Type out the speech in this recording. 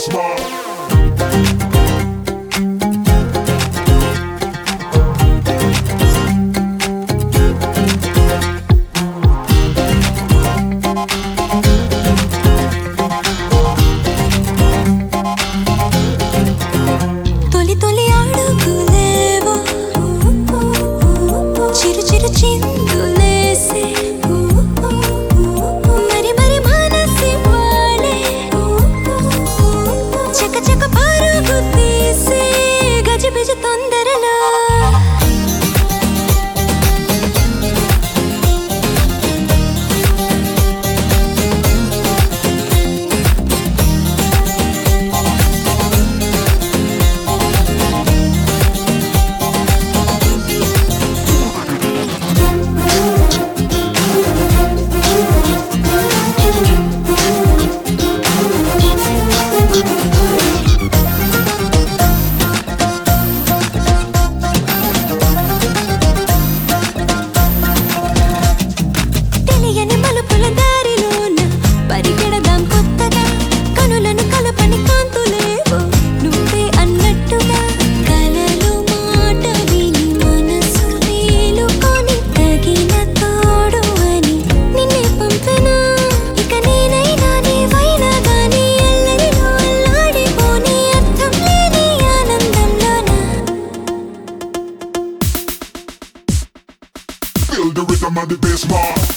bass mark. తొలి తొలి అడుగులేవో చిరు చిరు చిందులేసే మరి మరి మనసి వాడే చక చక పరుగు తీసే గజిబిజ తొందరలో తెలియని మలుపుల దారిలోన పరిగెడదాం కొత్తగా కనులను కలపని కాంతులేవో నువ్వే అన్నట్టుగా కలలు మాట విని మనసు మేలుకొని తగిన తోడు అని నిన్నే పంపెనా ఇక నేనైనా నీవైనా గానీ ఎల్లరిలో అల్లాడిపోని అర్థం లేని ఆనందంలోనా Feel the rhythm of the bass mark.